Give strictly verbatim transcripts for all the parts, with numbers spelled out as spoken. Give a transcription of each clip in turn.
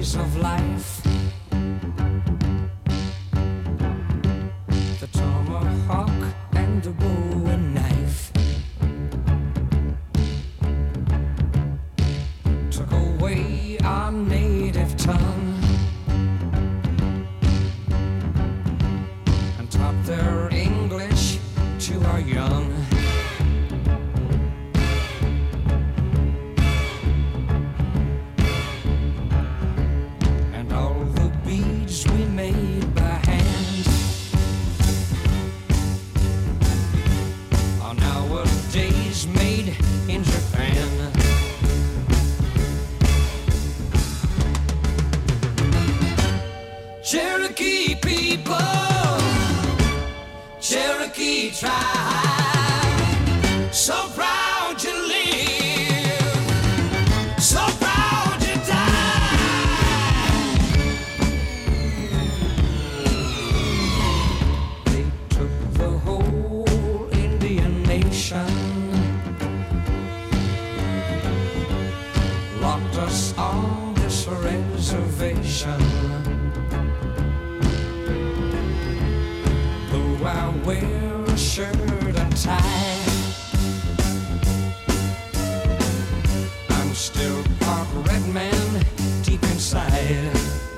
joys of life. The tomahawk and the bow and knife took away our native tongue and taught their English to our young. We made by hand are nowadays made in Japan. Cherokee people, Cherokee tribe, so proud you live, so proud you die. Locked us on this reservation. Though I wear a shirt and tie, I'm still part red man deep inside.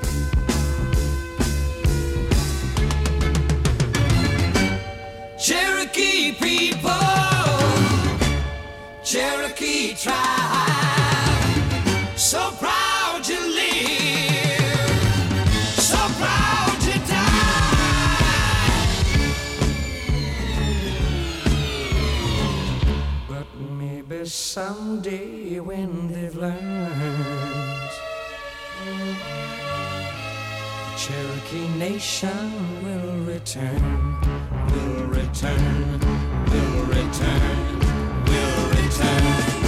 Cherokee people, Cherokee tribe, so proud you live, so proud you die. But maybe someday when they've learned, the Cherokee nation will return, will return, will return, will return.